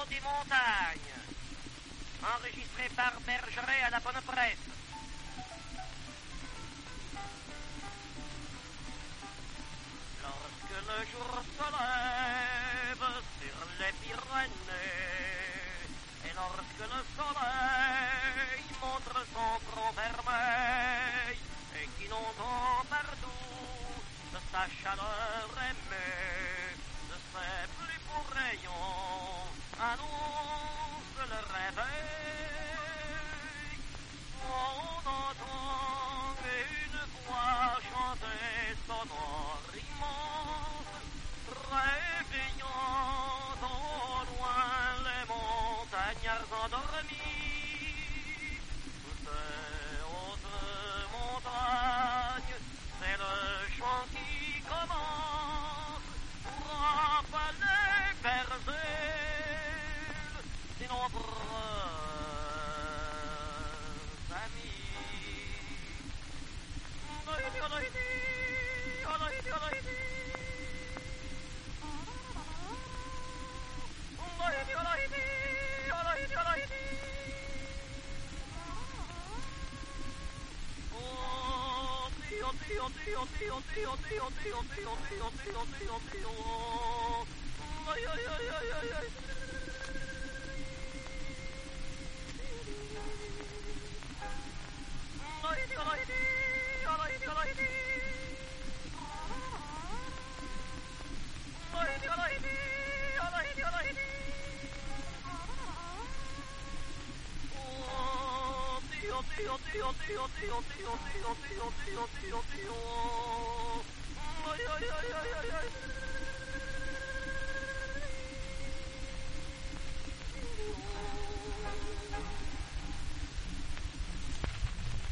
haut des montagnes. Enregistré par Bergeret à la bonne presse. Lorsque le jour se lève sur les Pyrénées, et lorsque le soleil montre son front vermeil, et qu'inondant partout de sa chaleur aimée, de ses plus beaux rayons annonce le réveil. On entend une voix chanter sonore immense, réveillant au loin les montagnards endormis. Ces hautes montagnes, c'est le chant qui commence, frappe les bergers, si nombreux amis. Ay, ay, ay, ay, ay, ay.